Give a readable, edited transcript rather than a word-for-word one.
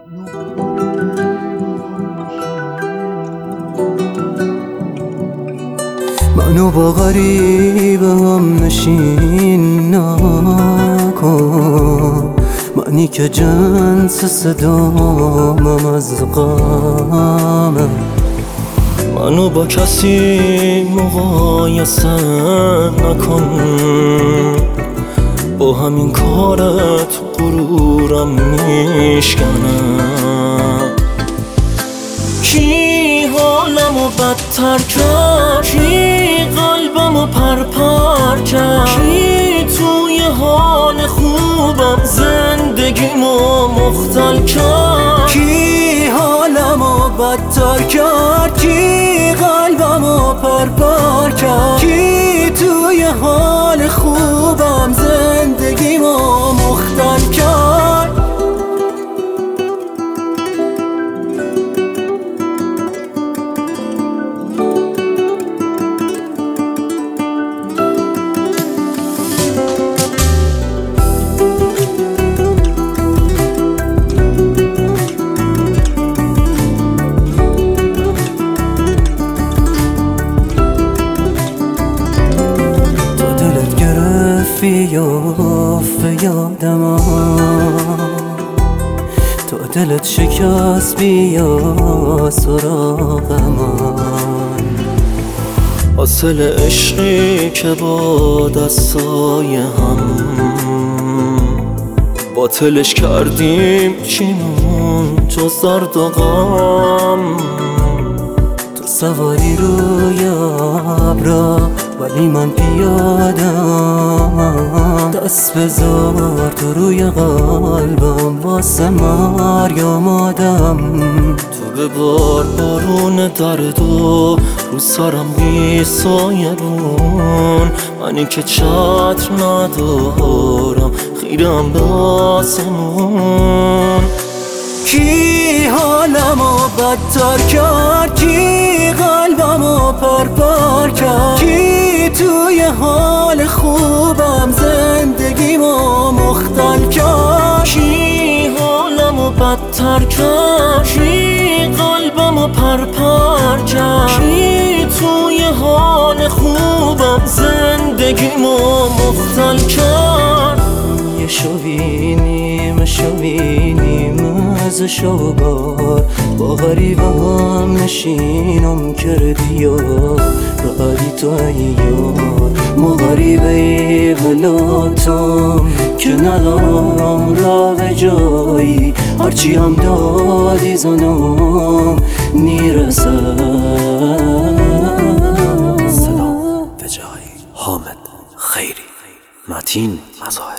منو با غریبه هم نشین نکن، منی که جنس صدامم از غمه. منو با کسی مقایسه نکن، با همین کارت غرورم میشکنه. کی حالمو بدتر کرد، کی قلبمو پرپر کرد، کی توی حال خوبم زندگیمو مختل کرد. کی حالمو بدتر کرد، کی قلبمو پرپر کرد، کی توی حال خوبم زندگیمو مختل کرد. بیافت یادم، تا دلت شکست بیا سراغ من. حاصل عشقی که با دستای هم باطلش کردیم، چیمون جز درد و غم. تو سواری روی ابرا ولی من پیادم، دست بذار تو روی قلبم واسه مریم آدم. تو ببار بارون دردو رو سرم بی سایبون، منی که چتر ندارم خیرم به آسمون. کی حالمو بدتر کرد، کی قلبمو پرپر کرد، کی توی حال خوبم زندگیمو مختل کرد. کی حالمو بدتر کرد، کی قلبمو پرپر کرد، کی توی حال خوبم زندگیمو مختل کرد. یه شوینیم از شوگار، با غریبه هم نشینم کردی یار. رادی تو ایار ما غریبه غلاتم که ندارم را به جایی، هرچی هم دادی زنم نیرسد. سلام به جایی. حامد خیری، متین مظاهر.